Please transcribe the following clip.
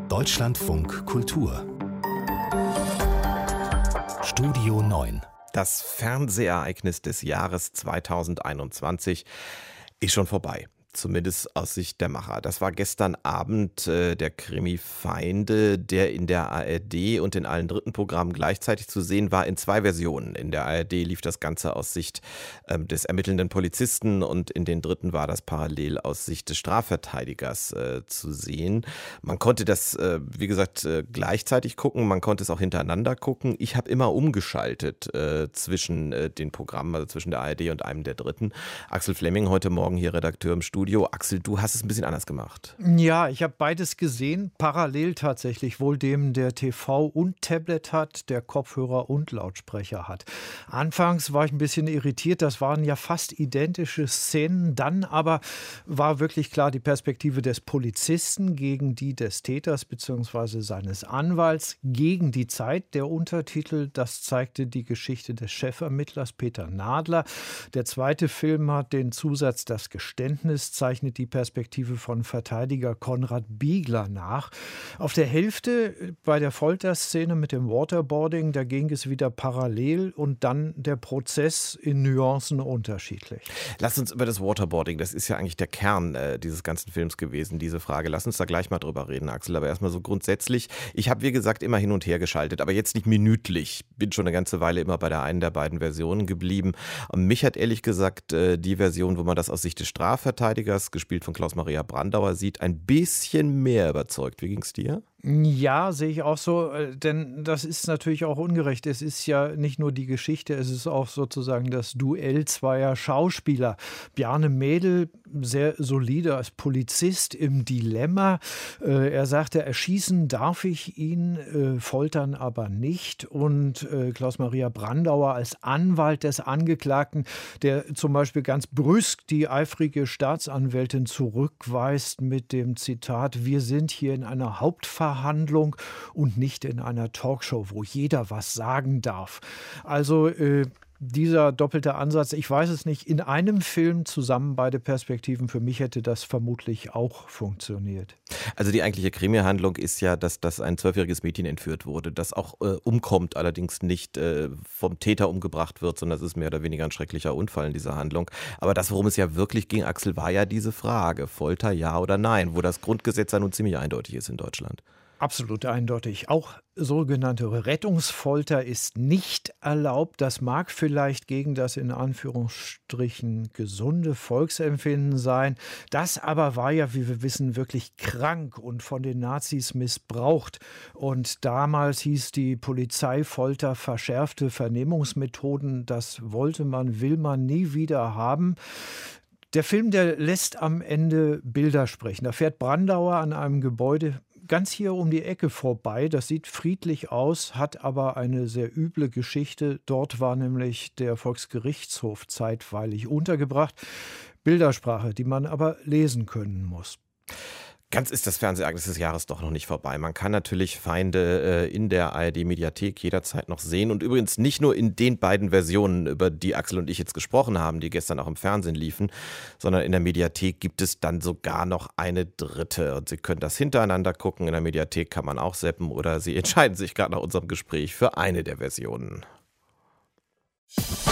Deutschlandfunk Kultur Studio 9. Das Fernsehereignis des Jahres 2021 ist schon vorbei. Zumindest aus Sicht der Macher. Das war gestern Abend der Krimi Feinde, der in der ARD und in allen dritten Programmen gleichzeitig zu sehen war, in zwei Versionen. In der ARD lief das Ganze aus Sicht des ermittelnden Polizisten und in den dritten war das parallel aus Sicht des Strafverteidigers zu sehen. Man konnte das, wie gesagt, gleichzeitig gucken, man konnte es auch hintereinander gucken. Ich habe immer umgeschaltet zwischen den Programmen, also zwischen der ARD und einem der dritten. Axel Flemming, heute Morgen hier Redakteur im Studio. Axel, du hast es ein bisschen anders gemacht. Ja, ich habe beides gesehen, parallel tatsächlich, wohl dem, der TV und Tablet hat, der Kopfhörer und Lautsprecher hat. Anfangs war ich ein bisschen irritiert, das waren ja fast identische Szenen, dann aber war wirklich klar die Perspektive des Polizisten gegen die des Täters bzw. seines Anwalts gegen die Zeit. Der Untertitel, das zeigte die Geschichte des Chefermittlers Peter Nadler. Der zweite Film hat den Zusatz Das Geständnis, zeichnet die Perspektive von Verteidiger Konrad Biegler nach. Auf der Hälfte bei der Folterszene mit dem Waterboarding, da ging es wieder parallel und dann der Prozess in Nuancen unterschiedlich. Lass uns über das Waterboarding, das ist ja eigentlich der Kern dieses ganzen Films gewesen, diese Frage. Lass uns da gleich mal drüber reden, Axel, aber erstmal so grundsätzlich. Ich habe, wie gesagt, immer hin und her geschaltet, aber jetzt nicht minütlich. Bin schon eine ganze Weile immer bei der einen der beiden Versionen geblieben. Und mich hat ehrlich gesagt die Version, wo man das aus Sicht des Strafverteidigers, gespielt von Klaus-Maria Brandauer, sieht, ein bisschen mehr überzeugt. Wie ging's dir? Ja, sehe ich auch so, denn das ist natürlich auch ungerecht. Es ist ja nicht nur die Geschichte, es ist auch sozusagen das Duell zweier Schauspieler. Bjarne Mädel, sehr solide als Polizist im Dilemma. Er sagte, erschießen darf ich ihn, foltern aber nicht. Und Klaus-Maria Brandauer als Anwalt des Angeklagten, der zum Beispiel ganz brüsk die eifrige Staatsanwältin zurückweist mit dem Zitat: Wir sind hier in einer Hauptverhandlung und nicht in einer Talkshow, wo jeder was sagen darf. Also dieser doppelte Ansatz, ich weiß es nicht, in einem Film zusammen beide Perspektiven, für mich hätte das vermutlich auch funktioniert. Also die eigentliche Krimi-Handlung ist ja, dass ein 12-jähriges Mädchen entführt wurde, das auch umkommt, allerdings nicht vom Täter umgebracht wird, sondern es ist mehr oder weniger ein schrecklicher Unfall in dieser Handlung. Aber das, worum es ja wirklich ging, Axel, war ja diese Frage, Folter ja oder nein, wo das Grundgesetz ja nun ziemlich eindeutig ist in Deutschland. Absolut eindeutig. Auch sogenannte Rettungsfolter ist nicht erlaubt. Das mag vielleicht gegen das in Anführungsstrichen gesunde Volksempfinden sein. Das aber war ja, wie wir wissen, wirklich krank und von den Nazis missbraucht. Und damals hieß die Polizeifolter verschärfte Vernehmungsmethoden. Das will man nie wieder haben. Der Film, der lässt am Ende Bilder sprechen. Da fährt Brandauer an einem Gebäude ganz hier um die Ecke vorbei. Das sieht friedlich aus, hat aber eine sehr üble Geschichte. Dort war nämlich der Volksgerichtshof zeitweilig untergebracht. Bildersprache, die man aber lesen können muss. Ganz ist das Fernsehereignis des Jahres doch noch nicht vorbei. Man kann natürlich Feinde in der ARD-Mediathek jederzeit noch sehen. Und übrigens nicht nur in den beiden Versionen, über die Axel und ich jetzt gesprochen haben, die gestern auch im Fernsehen liefen, sondern in der Mediathek gibt es dann sogar noch eine dritte. Und Sie können das hintereinander gucken. In der Mediathek kann man auch zappen oder Sie entscheiden sich gerade nach unserem Gespräch für eine der Versionen.